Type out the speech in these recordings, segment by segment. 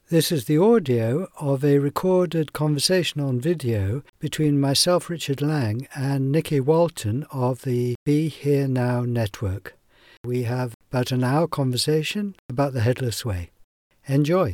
This is the audio of a recorded conversation on video between myself, Richard Lang, and Nikki Walton of the Be Here Now network. We have about an hour conversation about the Headless Way. Enjoy.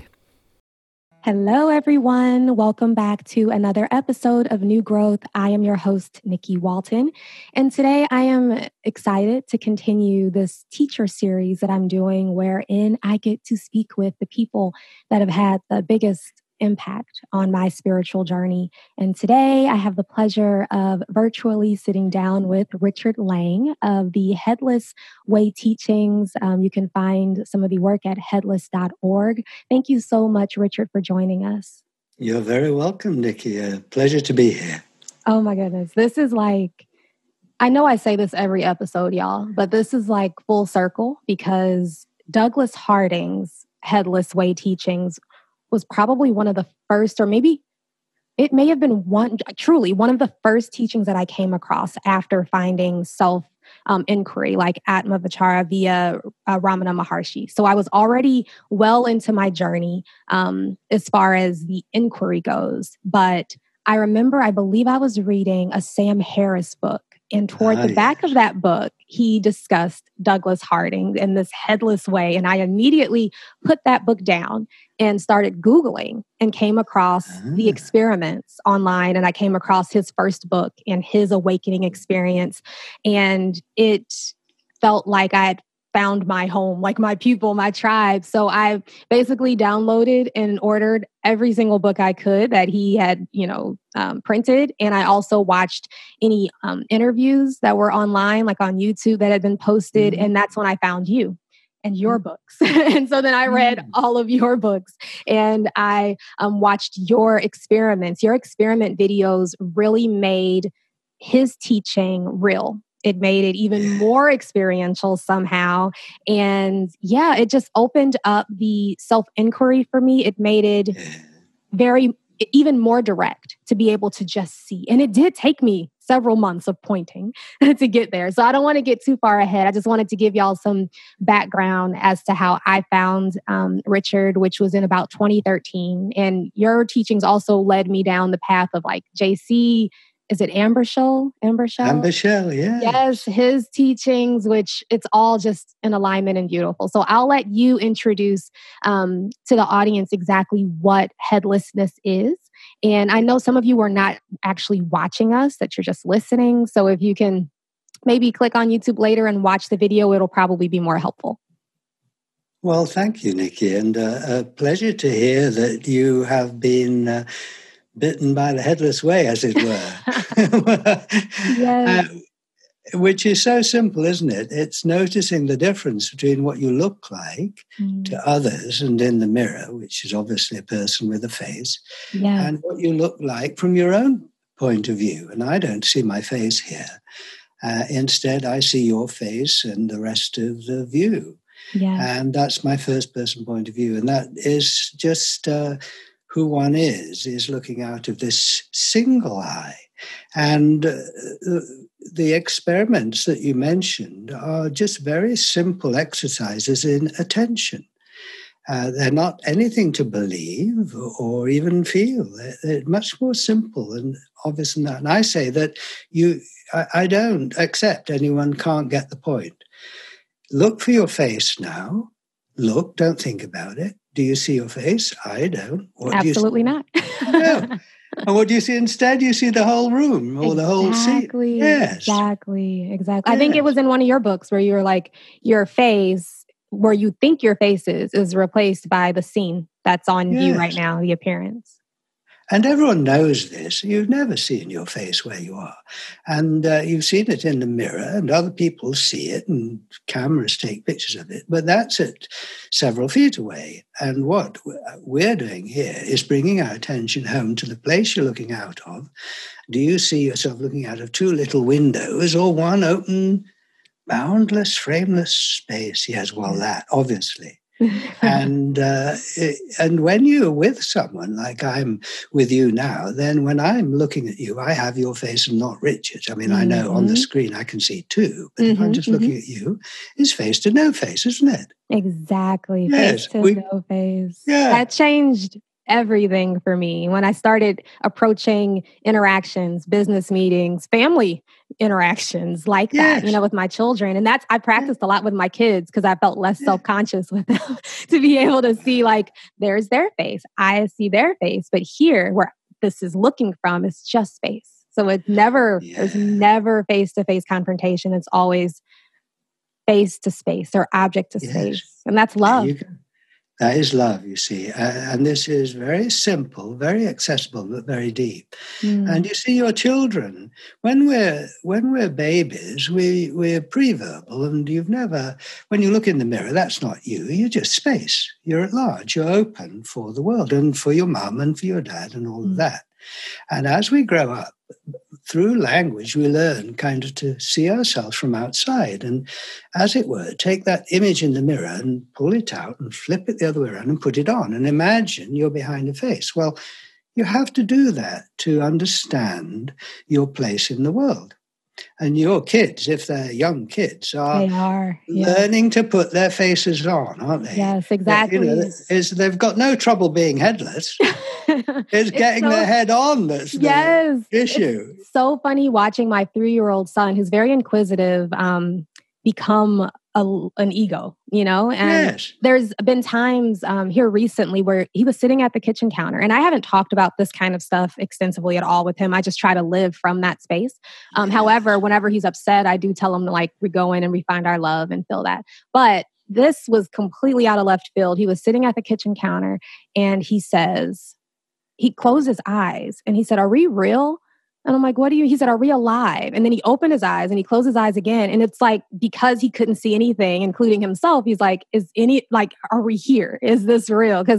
Hello, everyone. Welcome back to another episode of New Growth. I am your host, Nikki Walton. And today I am excited to continue this teacher series that I'm doing wherein I get to speak with the people that have had the biggest impact on my spiritual journey. And today I have the pleasure of virtually sitting down with Richard Lang of the Headless Way Teachings. You can find some of the work at headless.org. Thank you so much, Richard, for joining us. You're very welcome, Nikki. A pleasure to be here. Oh my goodness. This is like, I know I say this every episode, y'all, but this is like full circle because Douglas Harding's Headless Way Teachings was probably one of the first, or maybe it may have been one of the first teachings that I came across after finding self-inquiry, like Atma Vichara via Ramana Maharshi. So I was already well into my journey as far as the inquiry goes. But I remember, I believe I was reading a Sam Harris book. And toward the back of that book, he discussed Douglas Harding in this headless way. And I immediately put that book down and started Googling and came across the experiments online. And I came across his first book and his awakening experience. And it felt like I had found my home, like my people, my tribe. So I basically downloaded and ordered every single book I could that he had, printed. And I also watched any interviews that were online, like on YouTube that had been posted. And that's when I found you and your books. And so then I read all of your books and I watched your experiments. Your experiment videos really made his teaching real. It made it even more experiential somehow. And it just opened up the self-inquiry for me. It made it even more direct to be able to just see. And it did take me several months of pointing to get there. So I don't want to get too far ahead. I just wanted to give y'all some background as to how I found Richard, which was in about 2013. And your teachings also led me down the path of like JC. Is it Ambershell? Ambershell, yeah. Yes, his teachings, which it's all just in alignment and beautiful. So I'll let you introduce to the audience exactly what headlessness is. And I know some of you are not actually watching us, that you're just listening. So if you can maybe click on YouTube later and watch the video, it'll probably be more helpful. Well, thank you, Nikki. And a pleasure to hear that you have been bitten by the headless way, as it were. Yes. Which is so simple, isn't it? It's noticing the difference between what you look like to others and in the mirror, which is obviously a person with a face, and what you look like from your own point of view. And I don't see my face here. Instead, I see your face and the rest of the view. And that's my first person point of view. And that is just who one is looking out of this single eye. And the experiments that you mentioned are just very simple exercises in attention. They're not anything to believe or even feel. They're much more simple and obvious than that. And I say that I don't accept anyone can't get the point. Look for your face now. Look, don't think about it. Do you see your face? I don't. Absolutely not. No. And what do you see instead? You see the whole room or the whole scene. Yes. Exactly. I think it was in one of your books where you were like, your face, where you think your face is replaced by the scene that's on you right now, the appearance. And everyone knows this. You've never seen your face where you are. And you've seen it in the mirror and other people see it and cameras take pictures of it. But that's at several feet away. And what we're doing here is bringing our attention home to the place you're looking out of. Do you see yourself looking out of two little windows or one open, boundless, frameless space? Yes, well, that, obviously. And when you're with someone like I'm with you now, then when I'm looking at you, I have your face and not Richard's. I mean, I know on the screen I can see two, but if I'm just looking at you, it's face to no face, isn't it? Exactly. Yes, face to no face. Yeah. That changed everything for me when I started approaching interactions, business meetings, family interactions like that, with my children. And I practiced a lot with my kids because I felt less self-conscious with them to be able to see like, there's their face. I see their face. But here where this is looking from, it's just space. So it's there's never face-to-face confrontation. It's always face to space or object to space. And that's love. That is love, you see. And this is very simple, very accessible, but very deep. And you see, your children, when we're babies, we're pre-verbal, and when you look in the mirror, that's not you. You're just space. You're at large. You're open for the world and for your mum and for your dad and all of that. And as we grow up, through language, we learn kind of to see ourselves from outside and, as it were, take that image in the mirror and pull it out and flip it the other way around and put it on and imagine you're behind a face. Well, you have to do that to understand your place in the world. And your kids, if they're young kids, are learning to put their faces on, aren't they? Yes, exactly. They've got no trouble being headless. It's getting their head on that's the issue. It's so funny watching my 3-year-old son, who's very inquisitive, become an ego, and there's been times here recently where he was sitting at the kitchen counter, and I haven't talked about this kind of stuff extensively at all with him. I just try to live from that space. However, whenever he's upset, I do tell him to we go in and we find our love and feel that. But this was completely out of left field. He was sitting at the kitchen counter and he closed his eyes and he said, "Are we real?" And I'm like, he said, "Are we alive?" And then he opened his eyes and he closed his eyes again. And it's like, because he couldn't see anything, including himself, he's like, are we here? Is this real? Because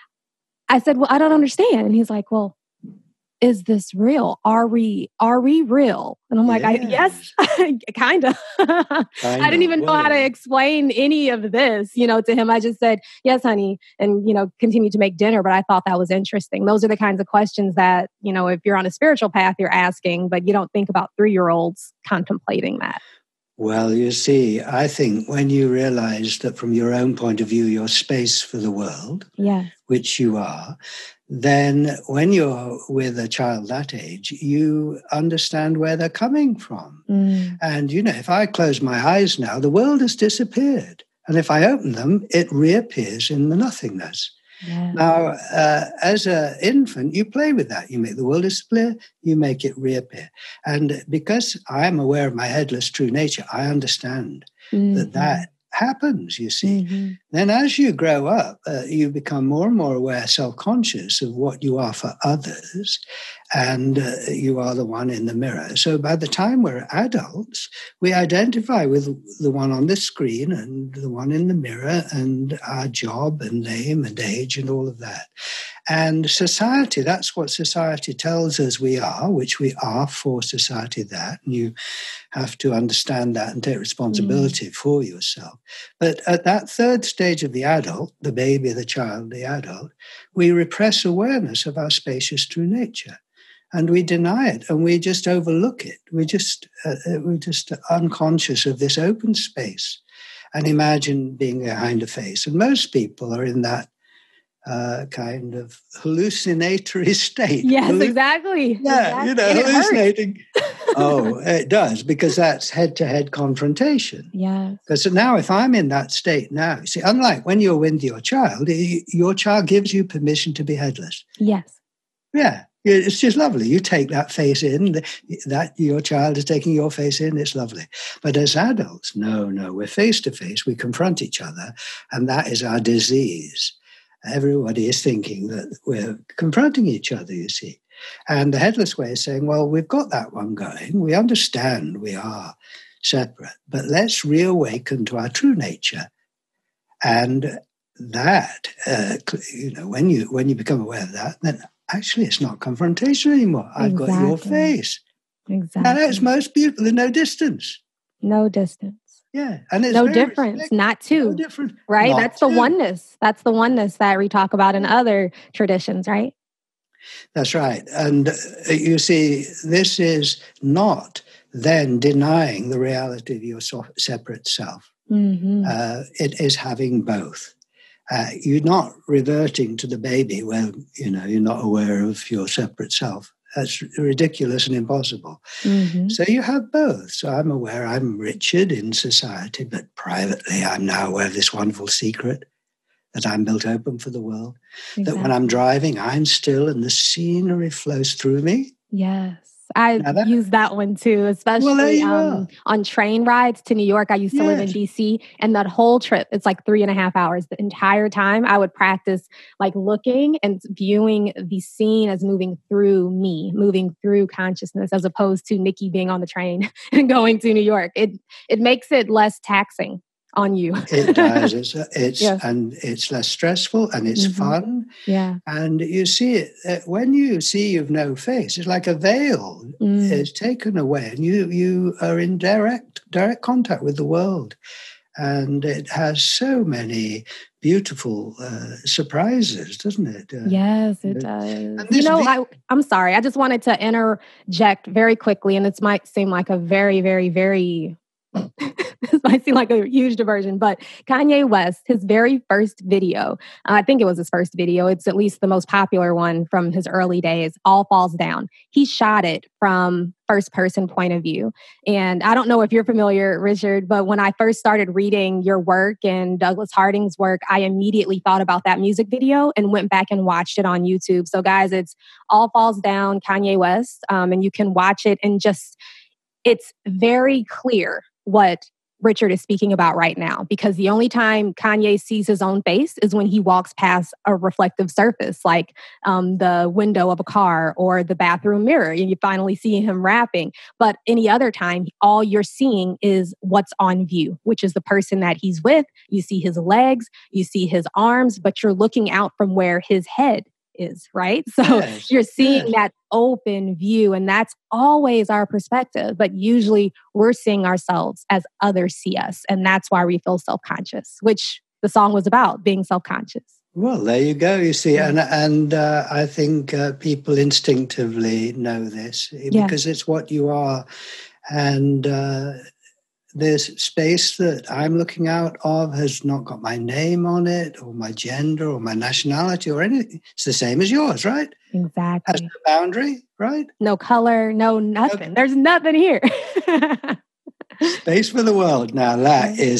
I said, "Well, I don't understand." And he's like, "Well, is this real? Are we real?" And I'm like, yes, kind of. I didn't even know how to explain any of this, to him. I just said, "Yes, honey," and, continue to make dinner. But I thought that was interesting. Those are the kinds of questions that, if you're on a spiritual path, you're asking, but you don't think about 3-year-olds contemplating that. Well, you see, I think when you realize that from your own point of view, you're space for the world, which you are, then when you're with a child that age, you understand where they're coming from. And, if I close my eyes now, the world has disappeared. And if I open them, it reappears in the nothingness. Yeah. Now, as an infant, you play with that. You make the world disappear, you make it reappear. And because I am aware of my headless true nature, I understand that happens, you see. Then as you grow up, you become more and more aware, self-conscious of what you are for others, and you are the one in the mirror. So by the time we're adults, we identify with the one on the screen and the one in the mirror and our job and name and age and all of that. And society, that's what society tells us we are, which we are for society that. And you have to understand that and take responsibility for yourself. But at that third stage of the adult, the baby, the child, the adult, we repress awareness of our spacious true nature. And we deny it and we just overlook it. We're just unconscious of this open space and imagine being behind a face. And most people are in that kind of hallucinatory state. Yes, exactly. Yeah, exactly. Hallucinating. Oh, it does, because that's head-to-head confrontation. Yeah. Because now if I'm in that state now, you see, unlike when you're with your child gives you permission to be headless. Yes. Yeah. It's just lovely. You take that face in, that your child is taking your face in, it's lovely. But as adults, no, we're face to face, we confront each other, and that is our disease. Everybody is thinking that we're confronting each other, you see. And the headless way is saying, well, we've got that one going. We understand we are separate, but let's reawaken to our true nature. And that, when you become aware of that, then actually it's not confrontation anymore. I've got your face. Exactly. And it's most beautiful. There's no distance. No distance. Yeah. And it's no difference, not two. No difference. Right? Not That's the two. oneness. That's the oneness that we talk about in other traditions, right? That's right. And you see, this is not then denying the reality of your separate self. Mm-hmm. It is having both. You're not reverting to the baby where, you're not aware of your separate self. That's ridiculous and impossible. Mm-hmm. So you have both. So I'm aware I'm Richard in society, but privately I'm now aware of this wonderful secret that I'm built open for the world. Exactly. That when I'm driving, I'm still and the scenery flows through me. Yes. I use that one too, especially on train rides to New York. I used to live in DC, and that whole trip, it's like 3.5 hours. The entire time I would practice like looking and viewing the scene as moving through me, moving through consciousness, as opposed to Nikki being on the train and going to New York. It makes it less taxing on you. It does. And it's less stressful and it's fun. Yeah. And you see it when you see you've no face. It's like a veil is taken away, and you are in direct contact with the world, and it has so many beautiful surprises, doesn't it? Yes, it does. I'm sorry. I just wanted to interject very quickly, and this might seem like a very, very, very this might seem like a huge diversion, but Kanye West, his very first video, I think it was his first video, it's at least the most popular one from his early days, All Falls Down. He shot it from first person point of view. And I don't know if you're familiar, Richard, but when I first started reading your work and Douglas Harding's work, I immediately thought about that music video and went back and watched it on YouTube. So guys, it's All Falls Down, Kanye West, and you can watch it and it's very clear what Richard is speaking about right now, because the only time Kanye sees his own face is when he walks past a reflective surface, like the window of a car or the bathroom mirror, and you finally see him rapping. But any other time, all you're seeing is what's on view, which is the person that he's with. You see his legs, you see his arms, but you're looking out from where his head is, right? So you're seeing that open view, and that's always our perspective. But usually we're seeing ourselves as others see us. And that's why we feel self-conscious, which the song was about, being self-conscious. Well, there you go. You see, and I think people instinctively know this because it's what you are. And this space that I'm looking out of has not got my name on it or my gender or my nationality or anything. It's the same as yours, right? Exactly. Has no boundary, right? No color, no nothing. There's nothing here. Space for the world. Now that is,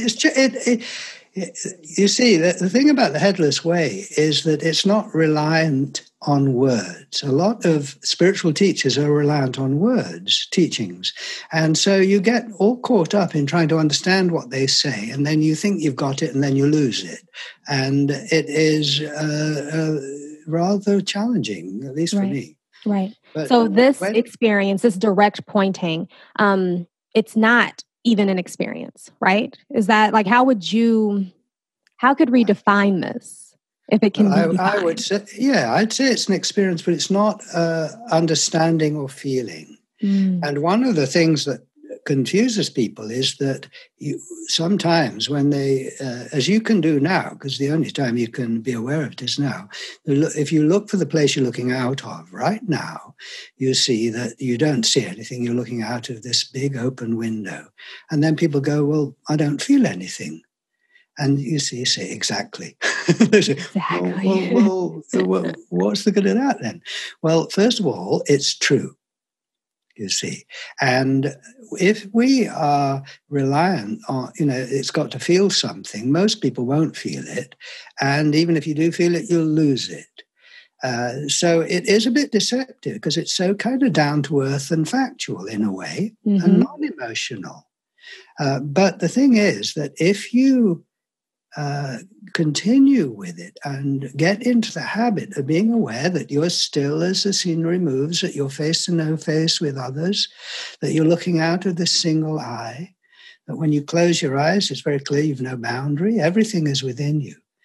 you see, the thing about the Headless Way is that it's not reliant on words. A lot of spiritual teachers are reliant on words, teachings. And so you get all caught up in trying to understand what they say, and then you think you've got it, and then you lose it. And it is rather challenging, at least for me. Right. But so this experience, this direct pointing, it's not even an experience, right? Is that like, how could we define this if it can be defined? I would say, I'd say it's an experience, but it's not understanding or feeling. And one of the things that confuses people is that sometimes when they, as you can do now, because the only time you can be aware of it is now, if you look for the place you're looking out of right now, you see that you don't see anything. You're looking out of this big open window. And then people go, well, I don't feel anything. And you say, exactly. Exactly. well, what's the good of that then? Well, first of all, it's true. You see, and if we are reliant on, it's got to feel something, most people won't feel it. And even if you do feel it, you'll lose it. So it is a bit deceptive because it's so kind of down to earth and factual in a way, and non-emotional. But the thing is that if you continue with it and get into the habit of being aware that you're still as the scenery moves, that you're face to no face with others, that you're looking out of this single eye, that when you close your eyes, it's very clear you've no boundary, everything is within you.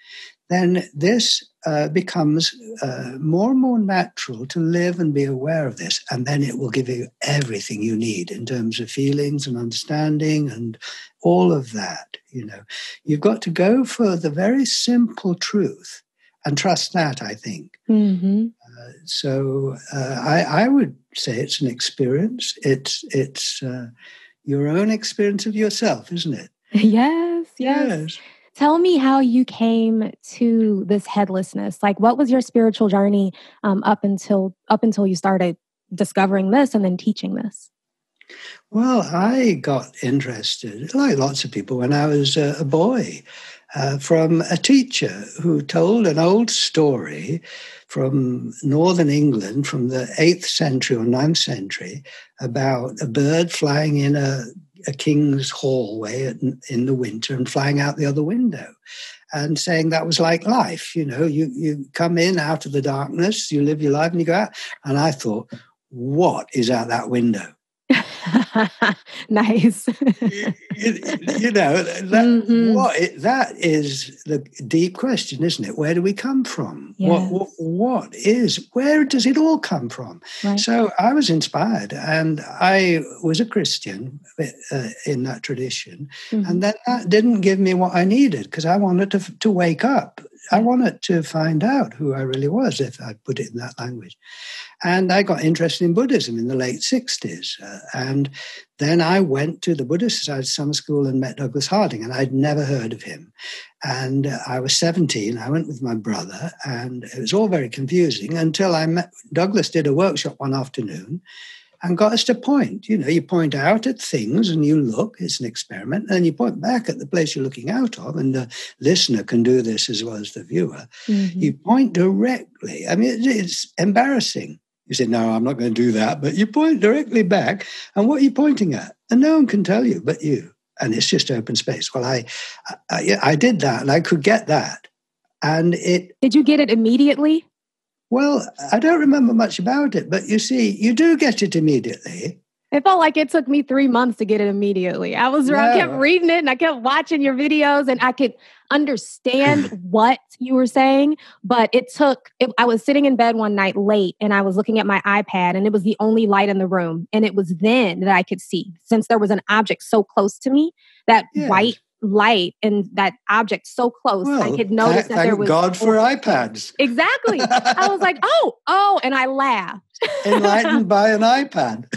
then this becomes more and more natural to live and be aware of this. And then it will give you everything you need in terms of feelings and understanding and all of that. You've got to go for the very simple truth and trust that, I think. Mm-hmm. I would say it's an experience. It's your own experience of yourself, isn't it? Yes. Tell me how you came to this headlessness. Like, what was your spiritual journey up until you started discovering this and then teaching this? Well, I got interested, like lots of people, when I was a boy, from a teacher who told an old story from northern England from the 8th century or 9th century about a bird flying in a king's hallway in the winter and flying out the other window, and saying that was like life. You come in out of the darkness, you live your life and you go out. And I thought, what is out that window? Nice. That is the deep question, isn't it? Where do we come from? Yes. Where does it all come from? Right. So I was inspired, and I was a Christian in that tradition. Mm-hmm. And then that didn't give me what I needed, because I wanted to wake up. I wanted to find out who I really was, if I put it in that language. And I got interested in Buddhism in the late 60s. And then I went to the Buddhist Society Summer School and met Douglas Harding, and I'd never heard of him. And I was 17. I went with my brother, and it was all very confusing until I met Douglas. Did a workshop one afternoon and got us to point. You point out at things and you look, it's an experiment, and you point back at the place you're looking out of, and the listener can do this as well as the viewer. Mm-hmm. You point directly. I mean, it's embarrassing. You say, no, I'm not going to do that, but you point directly back, and what are you pointing at? And no one can tell you but you, and it's just open space. Well, I did that, and I could get that. And Did you get it immediately? Well, I don't remember much about it, but you see, you do get it immediately. It felt like it took me 3 months to get it immediately. I kept reading it and I kept watching your videos, and I could understand what you were saying, but I was sitting in bed one night late, and I was looking at my iPad, and it was the only light in the room. And it was then that I could see, since there was an object so close to me, that white light and that object so close, I could notice that there was... Thank God for iPads. Exactly. I was like, oh, and I laughed. Enlightened by an iPad.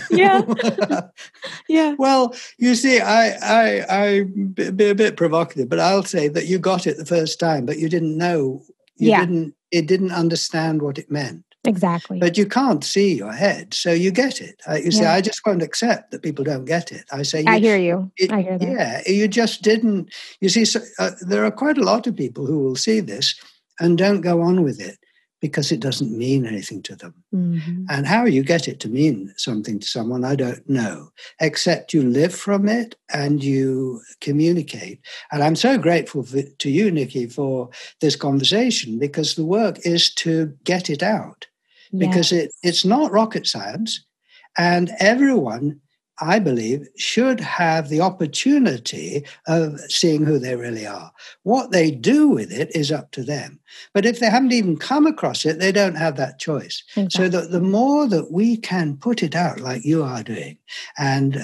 Yeah. Well, you see, I be a bit provocative, but I'll say that you got it the first time, but you didn't know. It didn't understand what it meant. Exactly. But you can't see your head, so you get it. You say, I just won't accept that people don't get it. I say, I hear you. I hear that. Yeah, you just didn't. You see, there are quite a lot of people who will see this and don't go on with it because it doesn't mean anything to them. Mm-hmm. And how you get it to mean something to someone, I don't know, except you live from it and you communicate. And I'm so grateful to you, Nikki, for this conversation, because the work is to get it out. Because it's not rocket science, and everyone, I believe, should have the opportunity of seeing who they really are. What they do with it is up to them. But if they haven't even come across it, they don't have that choice. Exactly. So that the more that we can put it out, like you are doing, and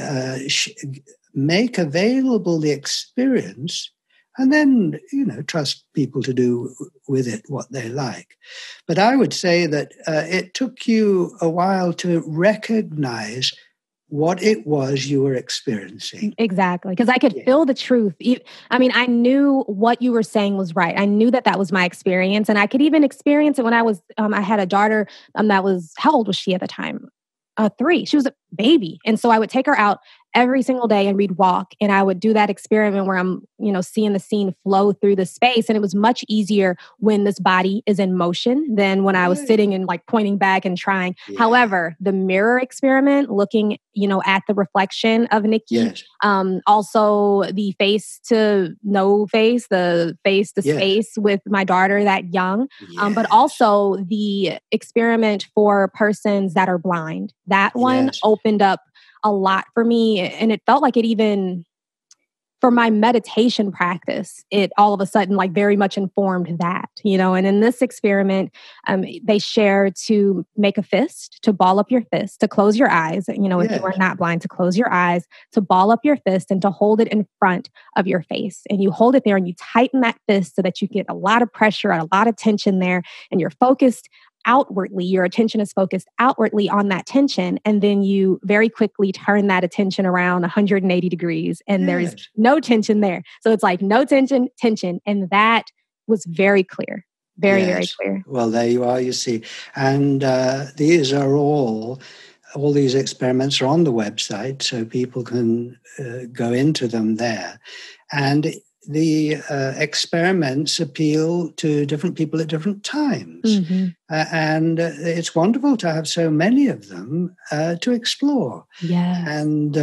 make available the experience, and then, trust people to do with it what they like. But I would say that it took you a while to recognize what it was you were experiencing. Exactly, because I could feel the truth. I mean, I knew what you were saying was right. I knew that was my experience, and I could even experience it when I was, I had a daughter that was, how old was she at the time? 3. She was a baby. And so I would take her out every single day and we'd walk, and I would do that experiment where I'm, seeing the scene flow through the space. And it was much easier when this body is in motion than when I was sitting and like pointing back and trying. Yeah. However, the mirror experiment, looking, at the reflection of Nikki, also the face to no face, the face to space with my daughter that young, but also the experiment for persons that are blind. That one opened up a lot for me, and it felt like it even for my meditation practice, it all of a sudden like very much informed that, and in this experiment, they share to make a fist, to ball up your fist, to close your eyes, if you are not blind, to close your eyes, to ball up your fist and to hold it in front of your face. And you hold it there and you tighten that fist so that you get a lot of pressure and a lot of tension there, and you're focused outwardly, your attention is focused outwardly on that tension, and then you very quickly turn that attention around 180 degrees and there's no tension there. So it's like no tension, and that was very clear. Very clear. Well, there you are, you see. And these are all these experiments are on the website, so people can go into them there. And the experiments appeal to different people at different times. Mm-hmm. And it's wonderful to have so many of them to explore. Yes. And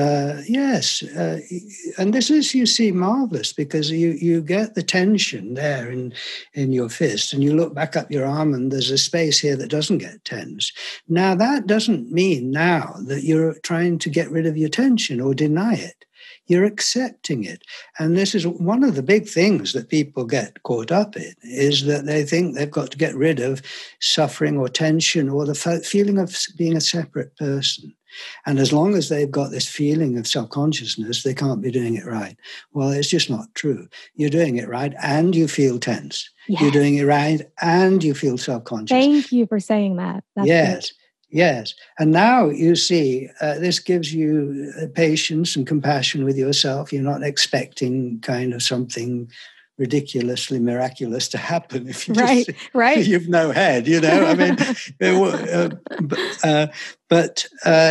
and this is, you see, marvelous, because you get the tension there in your fist, and you look back up your arm and there's a space here that doesn't get tense. Now, that doesn't mean now that you're trying to get rid of your tension or deny it. You're accepting it. And this is one of the big things that people get caught up in, is that they think they've got to get rid of suffering or tension or the feeling of being a separate person. And as long as they've got this feeling of self-consciousness, they can't be doing it right. Well, it's just not true. You're doing it right and you feel tense. Yes. You're doing it right and you feel self-conscious. Thank you for saying that. That's yes. Good. Yes. And now you see, this gives you patience and compassion with yourself. You're not expecting kind of something ridiculously miraculous to happen if you right. You've no head, I mean, but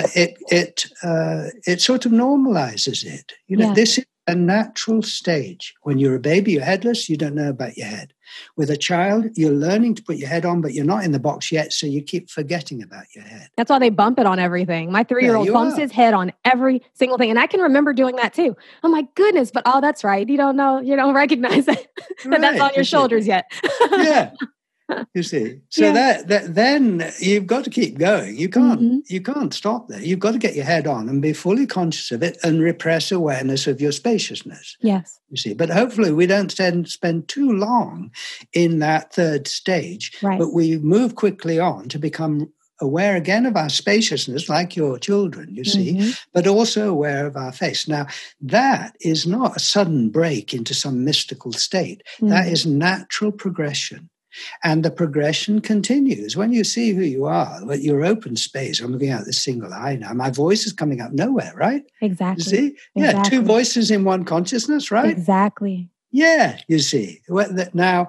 it sort of normalizes it. This is a natural stage. When you're a baby, you're headless, you don't know about your head. With a child, you're learning to put your head on, but you're not in the box yet, so you keep forgetting about your head. That's why they bump it on everything. My 3-year-old bumps his head on every single thing. And I can remember doing that too. Oh my goodness, but that's right. You don't know, you don't recognize that that's on your shoulders yet. Yeah. You see, so that then you've got to keep going. You can't stop there. You've got to get your head on and be fully conscious of it and repress awareness of your spaciousness. Yes, you see. But hopefully, we don't spend too long in that third stage. Right. But we move quickly on to become aware again of our spaciousness, like your children, you see, but also aware of our face. Now, that is not a sudden break into some mystical state. That is natural progression. And the progression continues. When you see who you are, with your open space, I'm looking at this single eye now, my voice is coming up nowhere, right? Exactly. You see? Yeah, exactly. 2 voices in one consciousness, right? Exactly. Yeah, you see. Now,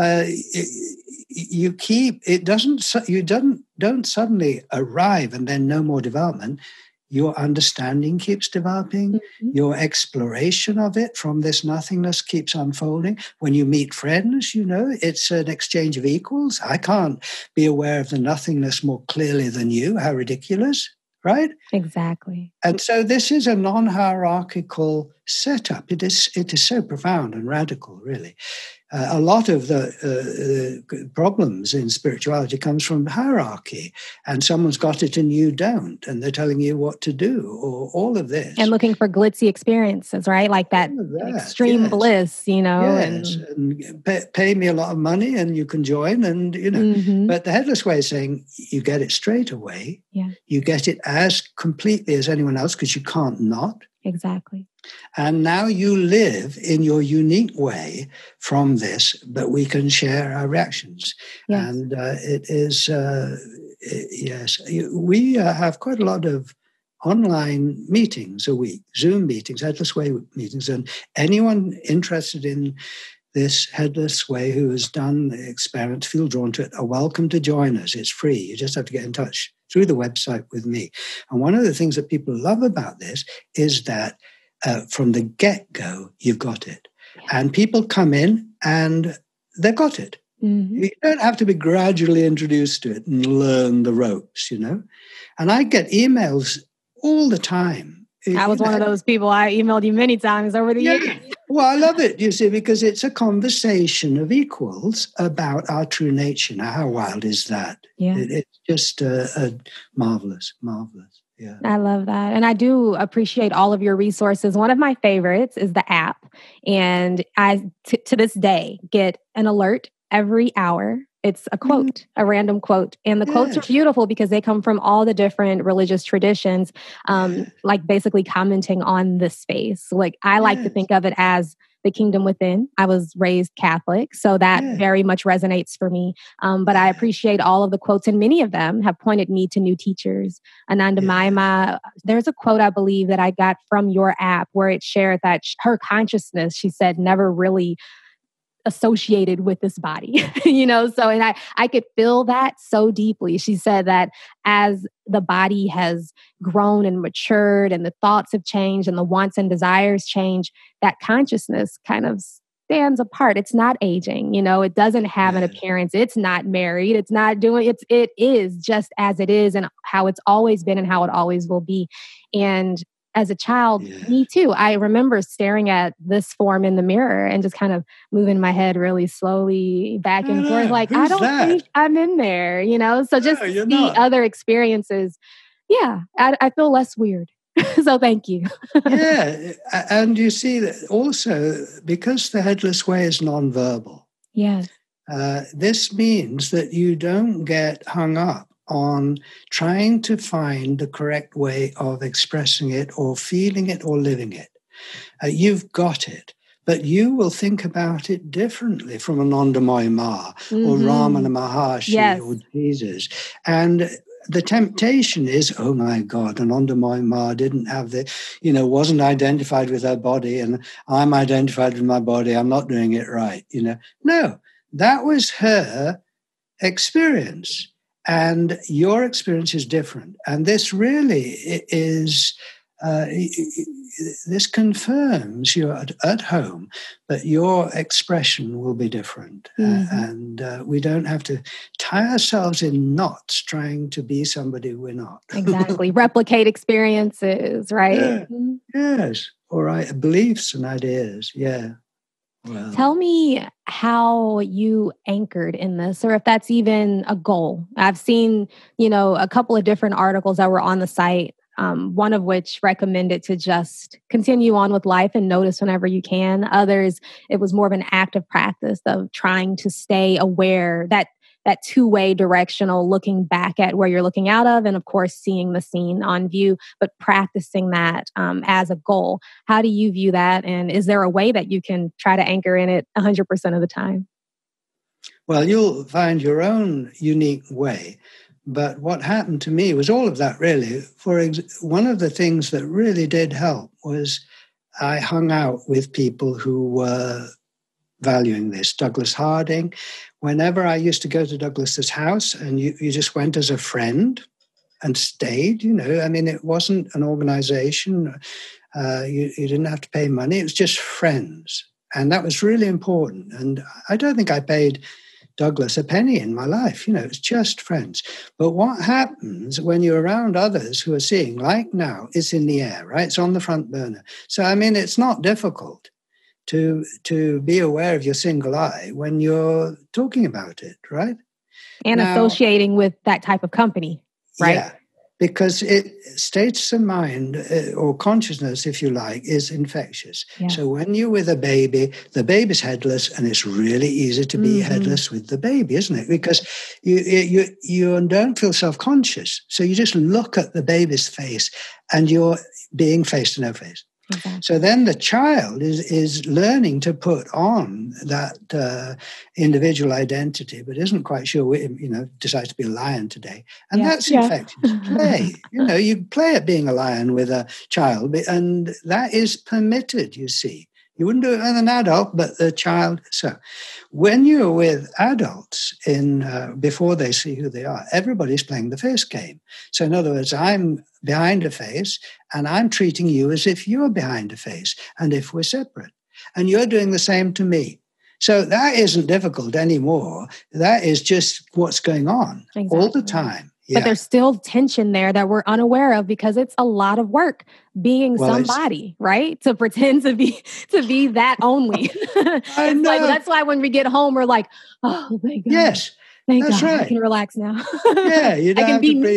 you keep, it doesn't, you don't suddenly arrive and then no more development. Your understanding keeps developing. Your exploration of it from this nothingness keeps unfolding. When you meet friends, it's an exchange of equals. I can't be aware of the nothingness more clearly than you. How ridiculous, right? Exactly. And so this is a non-hierarchical setup. It is so profound and radical, really. A lot of the problems in spirituality comes from hierarchy, and someone's got it and you don't, and they're telling you what to do, or all of this. And looking for glitzy experiences, right? Like that extreme bliss, Yes, and pay me a lot of money and you can join, and, But the Headless Way is saying you get it straight away. Yeah. You get it as completely as anyone else because you can't not. Exactly. And now you live in your unique way from this, but we can share our reactions. Yes. And it is, yes, we have quite a lot of online meetings a week, Zoom meetings, Headless Way meetings, and anyone interested in this Headless Way who has done the experiment, feel drawn to it, are welcome to join us. It's free. You just have to get in touch through the website with me. And one of the things that people love about this is that from the get-go, you've got it. And people come in and they've got it. You don't have to be gradually introduced to it and learn the ropes, And I get emails all the time. I was one of those people. I emailed you many times over the years. Well, I love it, you see, because it's a conversation of equals about our true nature. Now, how wild is that? Yeah. It's just marvelous, marvelous. Yeah. I love that. And I do appreciate all of your resources. One of my favorites is the app. And I, to this day, get an alert every hour. It's a quote, a random quote. And the quotes are beautiful because they come from all the different religious traditions, like basically commenting on this space. Like I like to think of it as the kingdom within. I was raised Catholic, so that very much resonates for me. But I appreciate all of the quotes, and many of them have pointed me to new teachers. Ananda Maima, there's a quote I believe that I got from your app where it shared that her consciousness, she said, never really associated with this body, so, and I could feel that so deeply. She said that as the body has grown and matured and the thoughts have changed and the wants and desires change, that consciousness kind of stands apart. It's not aging, it doesn't have an appearance. It's not married. It's not doing, it is just as it is and how it's always been and how it always will be. And as a child, me too. I remember staring at this form in the mirror and just kind of moving my head really slowly back and forth. Like, I don't think I'm in there, So just the other experiences. Yeah, I feel less weird. So thank you. And you see that also because the Headless Way is nonverbal. Yes. This means that you don't get hung up on trying to find the correct way of expressing it or feeling it or living it. You've got it, but you will think about it differently from Anandamayi Ma or Ramana Maharshi or Jesus. And the temptation is, oh my God, Anandamayi Ma didn't have wasn't identified with her body and I'm identified with my body. I'm not doing it right. No, that was her experience. And your experience is different. And this really is, this confirms you're at home, but your expression will be different. And we don't have to tie ourselves in knots trying to be somebody we're not. Exactly. Replicate experiences, right? Yes. Or beliefs and ideas. Yeah. Wow. Tell me how you anchored in this, or if that's even a goal. I've seen, a couple of different articles that were on the site, one of which recommended to just continue on with life and notice whenever you can. Others, it was more of an active practice of trying to stay aware, that two-way directional looking back at where you're looking out of, and of course, seeing the scene on view, but practicing that as a goal. How do you view that? And is there a way that you can try to anchor in it 100% of the time? Well, you'll find your own unique way. But what happened to me was all of that, really. One of the things that really did help was I hung out with people who were valuing this. Douglas Harding. Whenever I used to go to Douglas's house and you just went as a friend and stayed, it wasn't an organization. You didn't have to pay money. It was just friends. And that was really important. And I don't think I paid Douglas a penny in my life. It's just friends. But what happens when you're around others who are seeing, like now, it's in the air, right? It's on the front burner. So, it's not difficult to be aware of your single eye when you're talking about it, right? And associating with that type of company, right? Yeah, because states of mind or consciousness, if you like, is infectious. Yeah. So when you're with a baby, the baby's headless, and it's really easy to be headless with the baby, isn't it? Because you don't feel self-conscious. So you just look at the baby's face and you're being face to no face. Exactly. So then the child is learning to put on that individual identity, but isn't quite sure, decides to be a lion today. And that's infectious play. You play at being a lion with a child, and that is permitted, you see. You wouldn't do it with an adult, but the child. So when you're with adults before they see who they are, everybody's playing the face game. So in other words, I'm behind a face and I'm treating you as if you're behind a face and if we're separate. And you're doing the same to me. So that isn't difficult anymore. That is just what's going on all the time. Yeah. But there's still tension there that we're unaware of because it's a lot of work being somebody, right? To pretend to be that only. I know. That's why when we get home, we're like, oh, thank God. Yes, thank that's God. right. I can relax now. Yeah, you don't have to be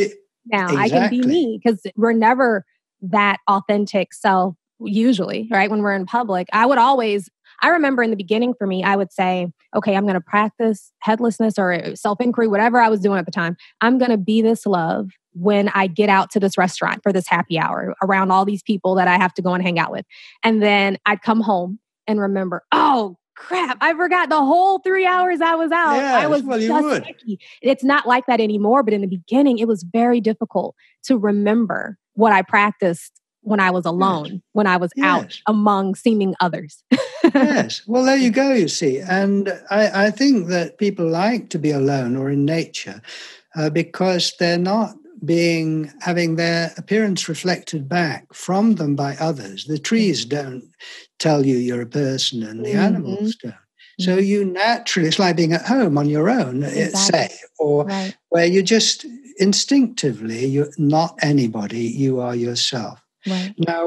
now. Exactly. I can be me, because we're never that authentic self usually, right? When we're in public, I remember in the beginning for me, I would say, okay, I'm going to practice headlessness or self-inquiry, whatever I was doing at the time. I'm going to be this love when I get out to this restaurant for this happy hour around all these people that I have to go and hang out with. And then I'd come home and remember, oh, crap, I forgot the whole 3 hours I was out. Yes, I was just sticky. It's not like that anymore. But in the beginning, it was very difficult to remember what I practiced when I was alone, when I was out among seeming others. Yes. Well, there you go, you see. And I think that people like to be alone or in nature because they're not having their appearance reflected back from them by others. The trees don't tell you you're a person, and the animals don't. So you naturally, it's like being at home on your own, say, or where you just instinctively, you're not anybody, you are yourself. Right. Now,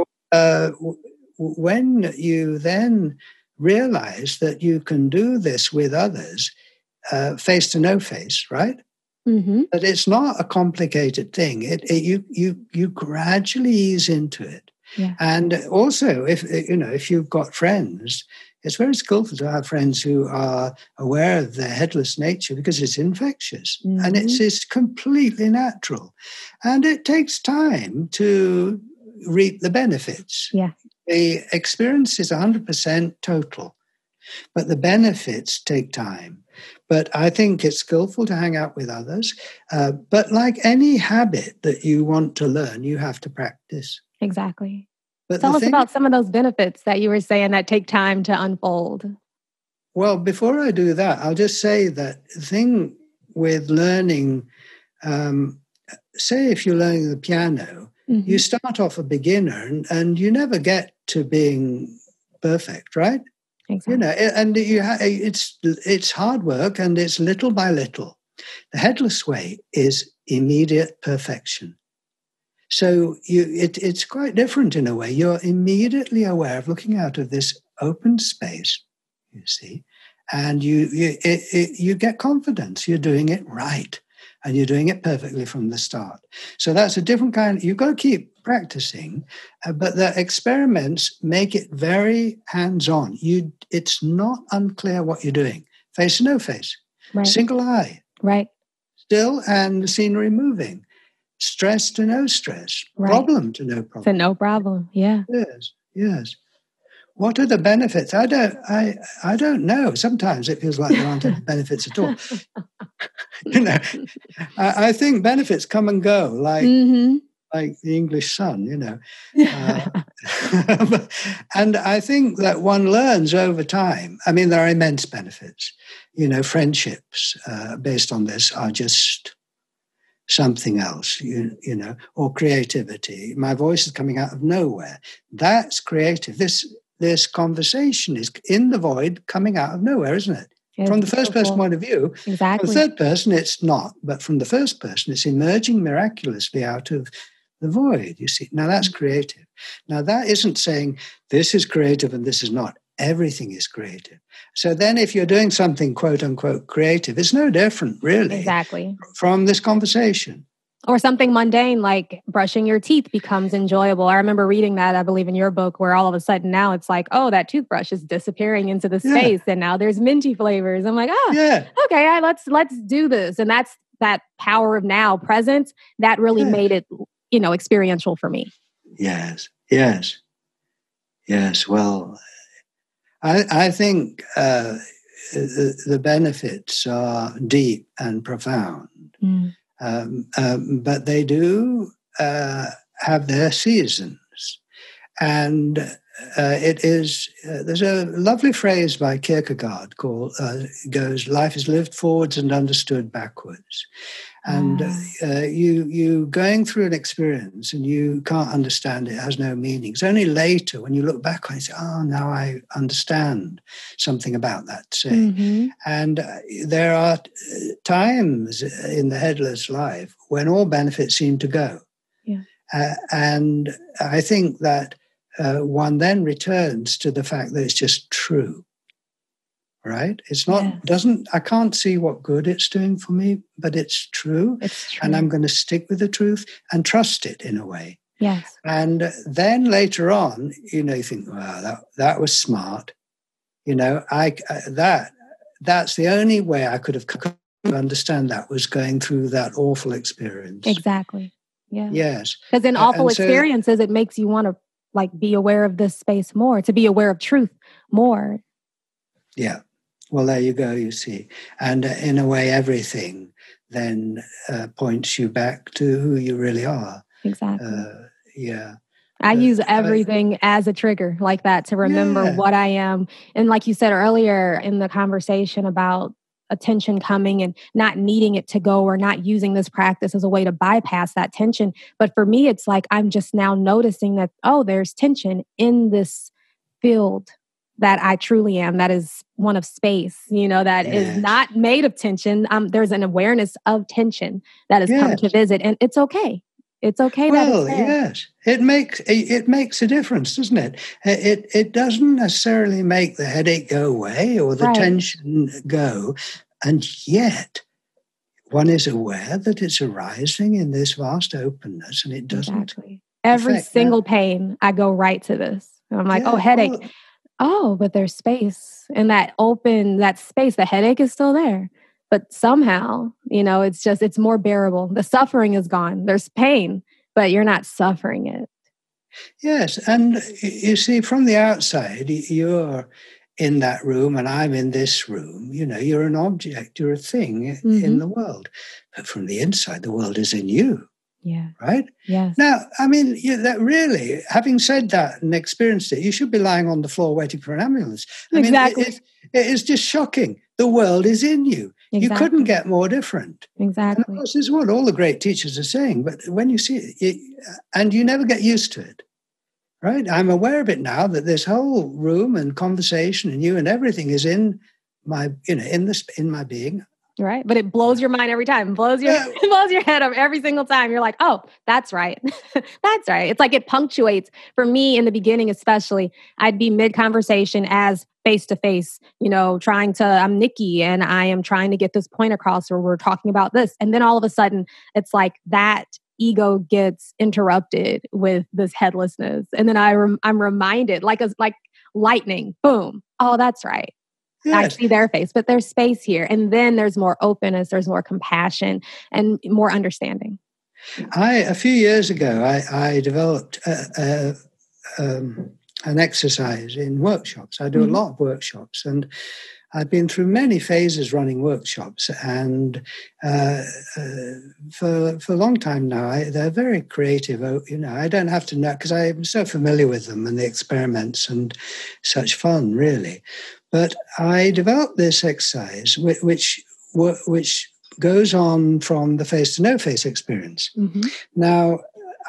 when you then realize that you can do this with others, face to no face, right? Mm-hmm. But it's not a complicated thing. You gradually ease into it. Yeah. And also, if you've got friends, it's very skillful to have friends who are aware of their headless nature, because it's infectious and it's completely natural. And it takes time to reap the benefits. Yeah. The experience is 100% total, but the benefits take time. But I think it's skillful to hang out with others. But like any habit that you want to learn, you have to practice. Exactly. But tell us about some of those benefits that you were saying that take time to unfold. Well, before I do that, I'll just say that the thing with learning, say if you're learning the piano, you start off a beginner and you never get to being perfect, right? Exactly. And it's hard work, and it's little by little. The headless way is immediate perfection. So it's quite different in a way. You're immediately aware of looking out of this open space, you see, and you get confidence. You're doing it right, and you're doing it perfectly from the start. So that's a different kind. You've got to keep practicing, but the experiments make it very hands-on. It's not unclear what you're doing. Face to no face, right. Single eye, right, still and scenery moving. Stress to no stress, right. Problem to no problem. To no problem, yeah. Yes. What are the benefits? I don't know. Sometimes it feels like there aren't any benefits at all. I think benefits come and go, like the English sun, And I think that one learns over time. I mean, there are immense benefits. Friendships based on this are just something else, or creativity. My voice is coming out of nowhere. That's creative. This conversation is in the void, coming out of nowhere, isn't it? It's from the first person point of view. Exactly. From the third person, it's not. But from the first person, it's emerging miraculously out of the void, you see. Now, that's creative. Now, that isn't saying this is creative and this is not. Everything is creative. So then if you're doing something, quote unquote, creative, it's no different, really, exactly, from this conversation. Or something mundane like brushing your teeth becomes enjoyable. I remember reading that, I believe, in your book, where all of a sudden now it's like, oh, that toothbrush is disappearing into the space, and now there's minty flavors. I'm like, okay, let's do this. And that's that power of now presence that really made it, experiential for me. Yes. Well, I think the benefits are deep and profound. But they do have their seasons. And it is, there's a lovely phrase by Kierkegaard goes, life is lived forwards and understood backwards. And you going through an experience and you can't understand it, has no meaning. It's only later when you look back and you say, oh, now I understand something about that, say. Mm-hmm. And there are times in the headless life when all benefits seem to go. Yeah. And I think that one then returns to the fact that it's just true, right? It's not, I can't see what good it's doing for me, but it's true. It's true. And I'm going to stick with the truth and trust it in a way. Yes. And then later on, you know, you think, wow, that was smart. You know, that's the only way I could have understand that was going through that awful experience. Exactly. Yeah. Yes. Because in awful experiences, it makes you want to like be aware of this space more, to be aware of truth more. Yeah. Well, there you go, you see. And in a way, everything then points you back to who you really are. Exactly. Yeah. I use everything as a trigger like that to remember what I am. And like you said earlier in the conversation about attention coming and not needing it to go, or not using this practice as a way to bypass that tension. But for me, it's like I'm just now noticing that, oh, there's tension in this field that I truly am. That is one of space, you know, that is not made of tension. There's an awareness of tension that has come to visit, and it's okay. It's okay. Well, that it's there. Yes, it makes a difference, doesn't it? It doesn't necessarily make the headache go away or the tension go, and yet one is aware that it's arising in this vast openness, and it doesn't. Exactly. Every single pain, I go right to this. And I'm like, oh, headache. But there's space, and that space, the headache is still there. But somehow, you know, it's more bearable. The suffering is gone. There's pain, but you're not suffering it. Yes. And you see, from the outside, you're in that room and I'm in this room. You know, you're an object, you're a thing in the world. But from the inside, the world is in you. Yeah. Right? Yes. Now, I mean, that really, having said that and experienced it, you should be lying on the floor waiting for an ambulance. I mean, it is just shocking. The world is in you. Exactly. You couldn't get more different. Exactly. And of course, this is what all the great teachers are saying. But when you see it, and you never get used to it, right? I'm aware of it now that this whole room and conversation and you and everything is in my, you know, in my being. Right. But it blows your mind every time. It blows your head up every single time. You're like, oh, that's right. That's right. It's like it punctuates. For me in the beginning, especially, I'd be mid-conversation as face-to-face, you know, I'm Nikki and I am trying to get this point across, or we're talking about this. And then all of a sudden it's like that ego gets interrupted with this headlessness. And then I'm reminded like lightning, boom. Oh, that's right. Yes. I see their face, but there's space here. And then there's more openness, there's more compassion and more understanding. A few years ago, I developed an exercise in workshops. I do a lot of workshops, and I've been through many phases running workshops. And for a long time now, they're very creative. You know, I don't have to know because I'm so familiar with them and the experiments and such fun, really. But I developed this exercise, which goes on from the face to no face experience. Mm-hmm. Now,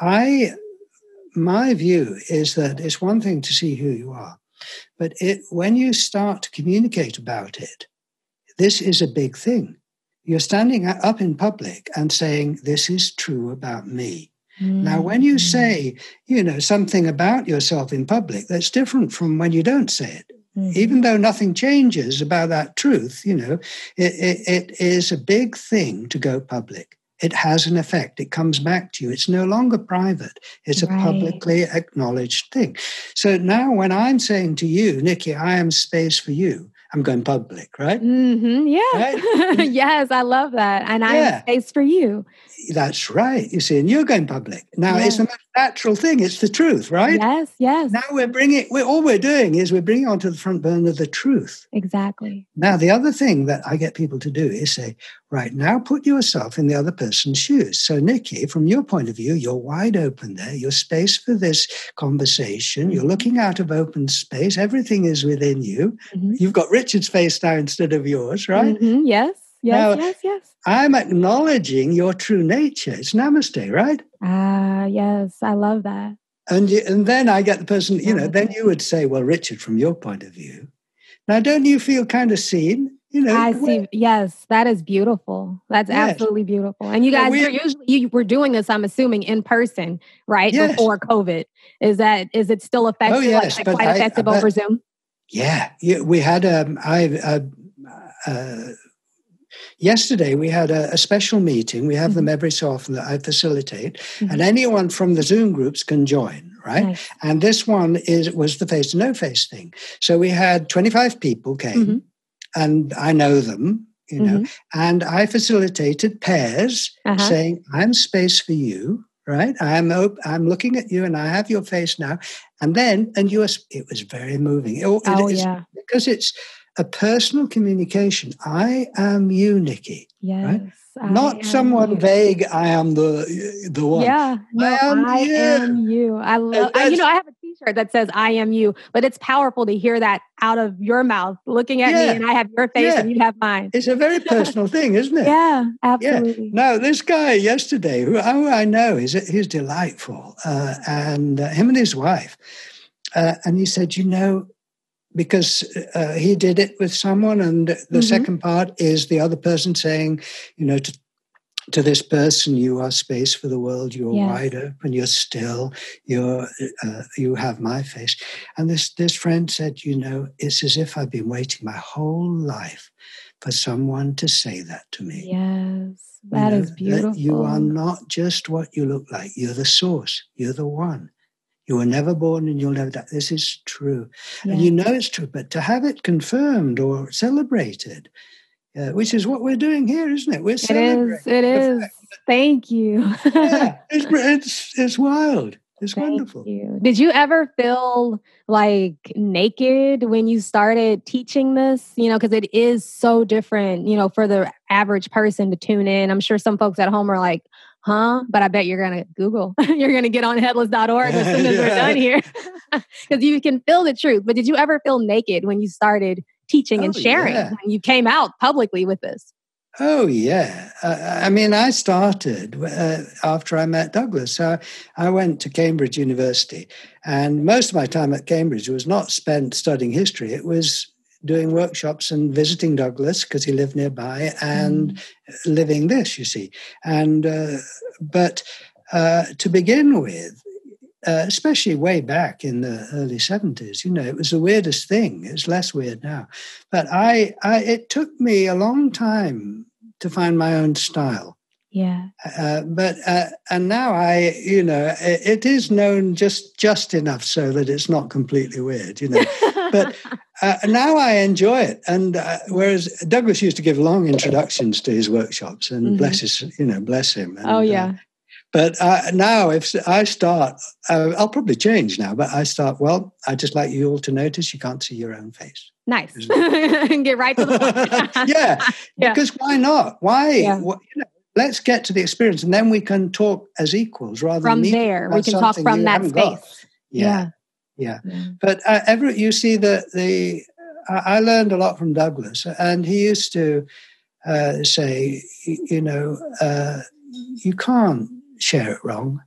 my view is that it's one thing to see who you are, but when you start to communicate about it, this is a big thing. You're standing up in public and saying, this is true about me. Mm-hmm. Now, when you say, you know, something about yourself in public, that's different from when you don't say it. Mm-hmm. Even though nothing changes about that truth, you know, it is a big thing to go public. It has an effect. It comes back to you. It's no longer private. It's a publicly acknowledged thing. So now when I'm saying to you, Nikki, I am space for you, I'm going public, right? Mm-hmm. Yeah. Right? Yes, I love that. And I am space for you. That's right. You see, and you're going public. Now, it's the most natural thing. It's the truth, right? Yes, yes. Now all we're doing is we're bringing onto the front burner the truth. Exactly. Now, the other thing that I get people to do is say, right, now put yourself in the other person's shoes. So, Nikki, from your point of view, you're wide open there. You're space for this conversation. You're looking out of open space. Everything is within you. Mm-hmm. You've got Richard's face now instead of yours, right? Mm-hmm. Yes. Yes. I'm acknowledging your true nature. It's namaste, right? Yes. I love that. And then I get the person, you know, then you would say, well, Richard, from your point of view. Now, don't you feel kind of seen? You know, I see. Yes, that is beautiful. That's absolutely beautiful. And you guys, you were doing this, I'm assuming, in person, right? Yes. Before COVID. Is it still effective? Oh, yes. Quite effective over Zoom? Yeah, we had yesterday we had a special meeting. We have them every so often that I facilitate, and anyone from the Zoom groups can join, right? Nice. And this one was the face-to-no-face thing. So we had 25 people came, and I know them, you know, and I facilitated pairs saying, I'm space for you, right? I'm looking at you and I have your face now. And then, it was very moving. Because it's a personal communication. I am you, Nikki. Yes. Right? Not someone vague, I am the one. Yeah. No, I am you. I love, I have a t-shirt that says I am you, but it's powerful to hear that out of your mouth, looking at me, and I have your face and you have mine. It's a very personal thing, isn't it? Yeah, absolutely. Yeah. Now, this guy yesterday, who I know, he's delightful, and him and his wife, and he said, because he did it with someone, and the second part is the other person saying, to this person, you are space for the world, you're wide open, you're still, you have my face. And this friend said, it's as if I've been waiting my whole life for someone to say that to me. Yes, that is beautiful. That you are not just what you look like, you're the source, you're the one. You were never born and you'll never die. This is true. Yeah. And it's true, but to have it confirmed or celebrated, which is what we're doing here, isn't it? We're celebrating. It is. Thank you. Yeah, it's wild. It's wonderful. You. Did you ever feel like naked when you started teaching this? Because it is so different, for the average person to tune in. I'm sure some folks at home are like, huh? But I bet you're going to Google. You're going to get on headless.org as soon as we're done here. Because you can feel the truth. But did you ever feel naked when you started teaching and sharing? When you came out publicly with this? Oh, yeah. I started after I met Douglas. So I went to Cambridge University. And most of my time at Cambridge was not spent studying history. It was doing workshops and visiting Douglas because he lived nearby and living this, you see. And but to begin with, especially way back in the early 70s, it was the weirdest thing. It's less weird now. But it took me a long time to find my own style. Yeah. And now it is known just enough so that it's not completely weird, But now I enjoy it. And whereas Douglas used to give long introductions to his workshops, and bless him. And, but now if I start, I'll probably change now, but I start, I just like you all to notice you can't see your own face. Nice. And get right to the point. Yeah. Because why not? Why? Yeah. Let's get to the experience, and then we can talk as equals rather from than there. We can talk from that space. Yeah. But you see I learned a lot from Douglas, and he used to say, you can't share it wrong.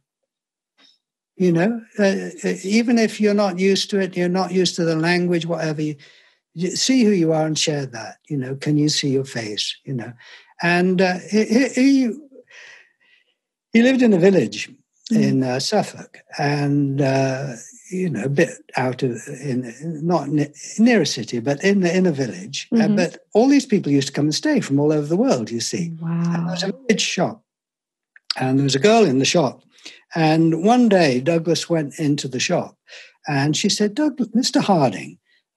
Even if you're not used to it, you're not used to the language, whatever. You see who you are and share that. Can you see your face? And he lived in a village in Suffolk, and a bit out of not near a city, but in a village. But all these people used to come and stay from all over the world. You see, wow. And there was a village shop, and there was a girl in the shop. And one day, Douglas went into the shop, and she said, "Mr. Harding,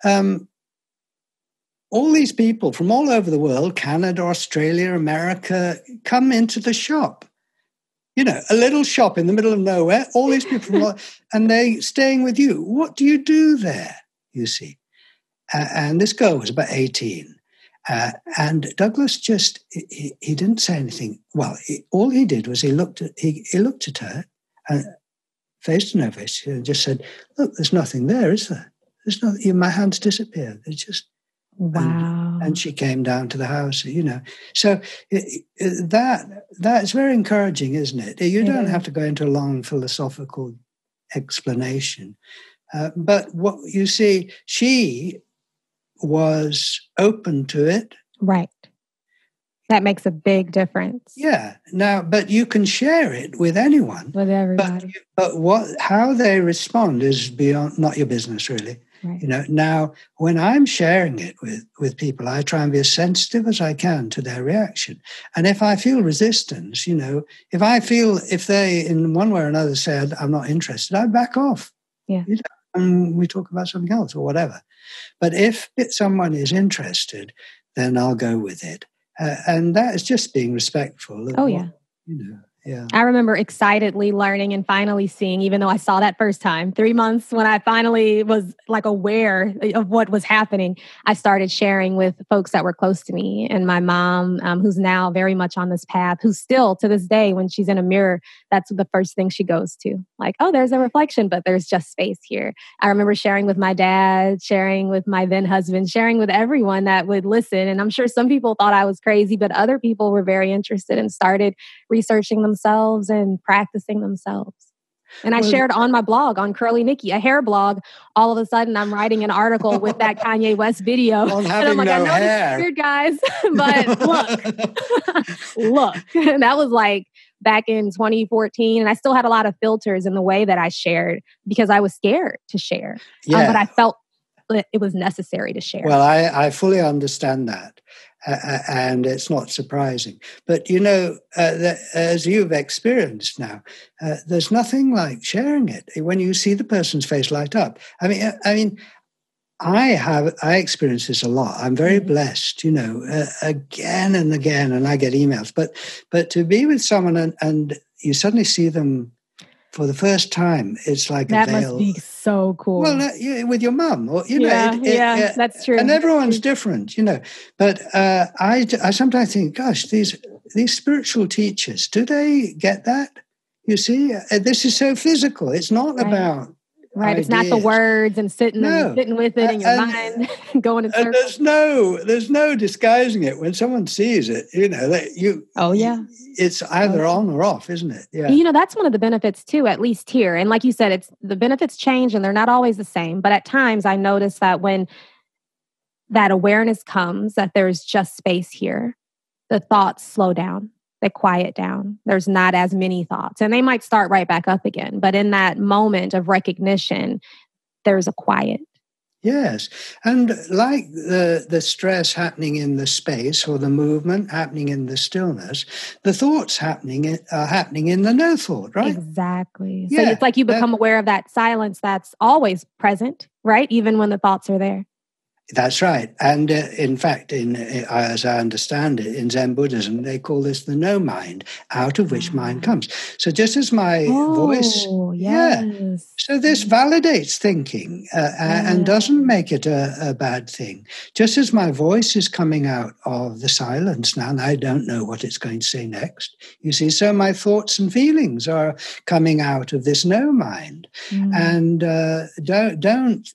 all these people from all over the world, Canada, Australia, America, come into the shop. A little shop in the middle of nowhere, all these people and they staying with you. What do you do there, you see?" And this girl was about 18. And Douglas he didn't say anything. Well, all he did was he looked at her, face to no face, and just said, "Look, there's nothing there, is there? There's nothing. My hands disappeared. It's just..." Wow. And she came down to the house, So that's very encouraging, isn't it? You don't have to go into a long philosophical explanation. But what you see, she was open to it. Right. That makes a big difference. Yeah. Now, but you can share it with anyone. With everybody. But how they respond is not your business, really. Right. Now, when I'm sharing it with people, I try and be as sensitive as I can to their reaction. And if I feel resistance, if they in one way or another said, I'm not interested, I back off. Yeah. And we talk about something else or whatever. But if someone is interested, then I'll go with it. And that is just being respectful. Yeah. I remember excitedly learning and finally seeing, even though I saw that first time, 3 months when I finally was like aware of what was happening, I started sharing with folks that were close to me. And my mom, who's now very much on this path, who's still to this day, when she's in a mirror, that's the first thing she goes to. Like, oh, there's a reflection, but there's just space here. I remember sharing with my dad, sharing with my then husband, sharing with everyone that would listen. And I'm sure some people thought I was crazy, but other people were very interested and started researching themselves and practicing themselves. And I shared on my blog, on Curly Nikki, a hair blog. All of a sudden, I'm writing an article with that Kanye West video. On and having I'm like, no I know hair. this is weird, guys, but look. And that was like back in 2014. And I still had a lot of filters in the way that I shared because I was scared to share. Yeah. But I felt it was necessary to share. Well, I fully understand that. And it's not surprising. But, as you've experienced now, there's nothing like sharing it. When you see the person's face light up. I mean, I experience this a lot. I'm very blessed, again and again, and I get emails. But to be with someone and you suddenly see them for the first time, it's like that a veil. Must be so cool. Well, with your mum, or that's true. And everyone's different, But I sometimes think, gosh, these spiritual teachers, do they get that? You see, this is so physical. It's not about right. ideas. It's not the words and sitting with it in your mind, going in circles. There's no disguising it. When someone sees it, it's either on or off, isn't it? Yeah. That's one of the benefits too, at least here. And like you said, it's the benefits change and they're not always the same. But at times I notice that when that awareness comes, that there's just space here, the thoughts slow down, they quiet down. There's not as many thoughts and they might start right back up again. But in that moment of recognition, there's a quiet. Yes. And like the stress happening in the space or the movement happening in the stillness, the thoughts are happening in the no thought, right? Exactly. So it's like you become aware of that silence that's always present, right? Even when the thoughts are there. That's right. And in fact, as I understand it, in Zen Buddhism, they call this the no mind, out of which mind comes. So just as my voice... Yes. So this validates thinking and doesn't make it a bad thing. Just as my voice is coming out of the silence now, and I don't know what it's going to say next, you see, so my thoughts and feelings are coming out of this no mind. And don't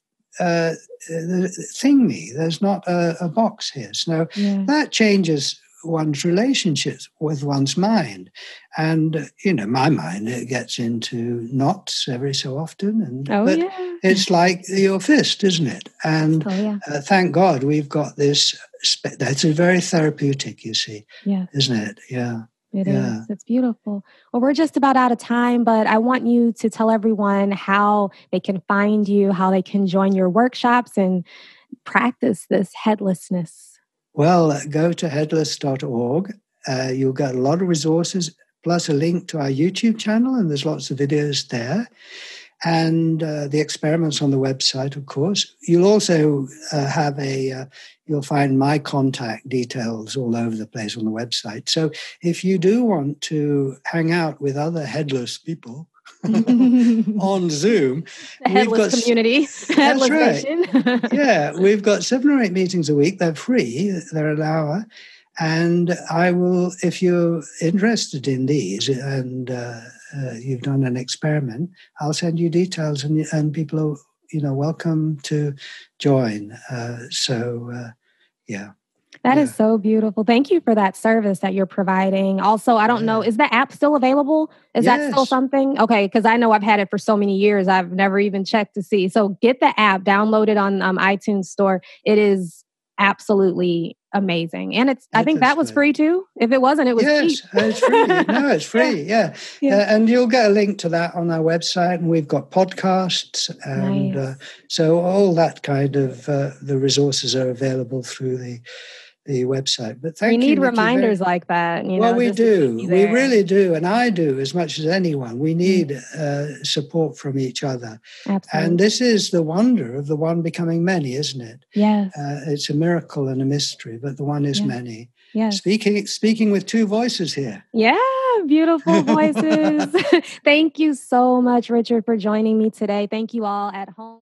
thing me. There's not a box here. So that changes one's relationships with one's mind. And, my mind, it gets into knots every so often. And it's like your fist, isn't it? And thank God we've got this. That's very therapeutic, you see, isn't it? Yeah. It is. It's beautiful. Well, we're just about out of time, but I want you to tell everyone how they can find you, how they can join your workshops and practice this headlessness. Well, go to headless.org. You'll get a lot of resources, plus a link to our YouTube channel, and there's lots of videos there. And the experiments on the website, of course. You'll also have you'll find my contact details all over the place on the website. So if you do want to hang out with other headless people on Zoom, the headless community. That's right. We've got 7 or 8 meetings a week. They're free. They're an hour. And I will, if you're interested in these and you've done an experiment, I'll send you details and people are, welcome to join. That is so beautiful. Thank you for that service that you're providing. Also, I don't know, is the app still available? Is that still something? Okay, because I know I've had it for so many years. I've never even checked to see. So get the app, download it on iTunes Store. It is absolutely amazing. And I think that was free too. If it wasn't, it was cheap. It's free. No, it's free. Yeah. And you'll get a link to that on our website. And we've got podcasts. And so all that kind of, the resources are available through the website. But thank you. We need reminders like that. Well, we do. We really do. And I do as much as anyone. We need support from each other. Absolutely. And this is the wonder of the one becoming many, isn't it? Yes. It's a miracle and a mystery, but the one is many. Yes. Speaking with two voices here. Yeah, beautiful voices. Thank you so much, Richard, for joining me today. Thank you all at home.